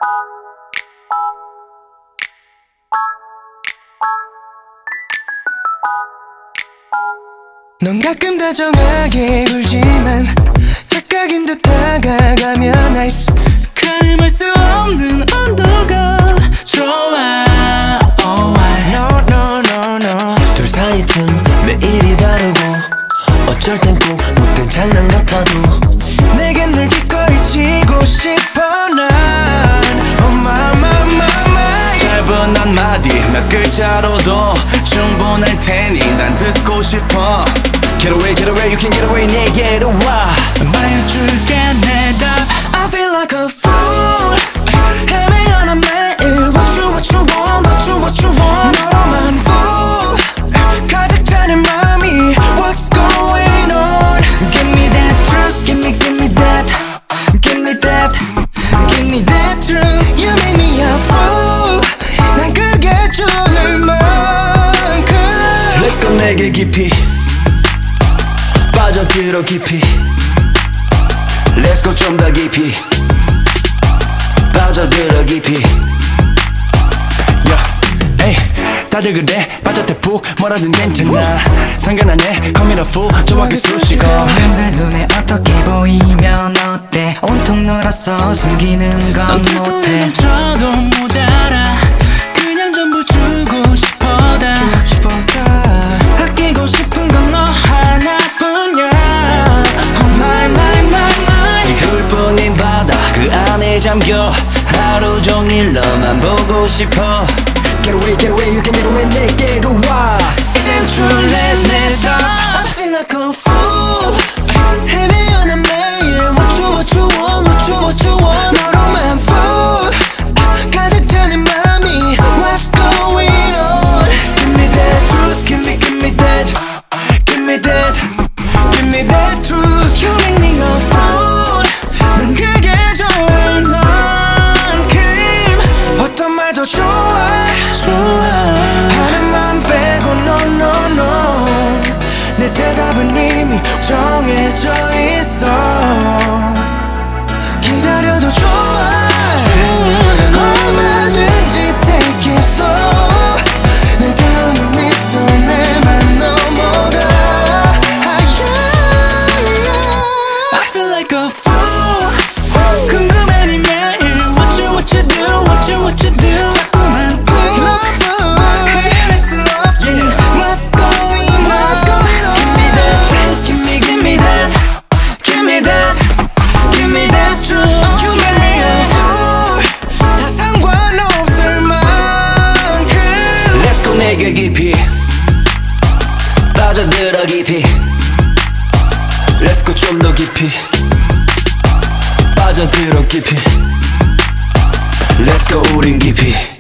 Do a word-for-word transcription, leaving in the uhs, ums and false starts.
넌 가끔 다정하게 굴지만 착각인 듯 다가가면 아이스 가늠할 수 없는 온도가 좋아. Oh, I no no no no 둘 사이 틈 매일이 다르고 어쩔 땐 꼭 못된 장난 같아도 내겐 늘 기꺼이 지고 싶어 난. Oh my my my my 짧은 한마디 몇 글자로도 충분할 테니 난 듣고 싶어. Get away get away you can get away 내게로 와 말해줄게 내 답. I feel like a fool 헤매어난 매일 What you what you want what you what you want 너로만 fool 가득 차는 맘이 What's going on Give me that truth Give me give me that Give me that Give me that truth You make me a fool 난 그게 좋을 만큼 Let's go 내게 깊이 빠져들어 깊이 Let's go 좀 더 깊이 빠져들어 깊이 yeah. 에이, 다들 그래 빠졌대 푹 뭐라든 괜찮아 상관 안 해 Call me the fool 정확히 쑤시고 남들 눈에 어떻게 보이면 어때 온통 놀아서 숨기는 건 넌 두 못해 손을 줘도 모자라 그냥 전부 주고 싶어다 아끼고 싶은 건 너 하나뿐이야 Oh my my my my 이글뿐인 바다 그 안에 잠겨 하루 종일 너만 보고 싶어 Get away get away you can get away 내게로 와 이젠 줄래 내 답 I feel like a fool 헤매어난 매일 What you what you want what you what you want 너로만 fool 가득 차는 맘이 What's going on Give me that truth Give me give me that Give me that Give me that truth You make me a fool 난 그게 좋을 만큼 어떤 말도 좋아 하는 맘 빼고 no no no 내 대답은 이미 정해져 있어 기다려도 좋아 얼마든지 take it slow 내 다음은 네 손에만 넘어가 ah, yeah. I feel like a fool 궁금해 네 매일 What you what you do What you what you do 자꾸만 내게 깊이 빠져들어 깊이 Let's go 좀 더 깊이 빠져들어 깊이 Let's go 우린 깊이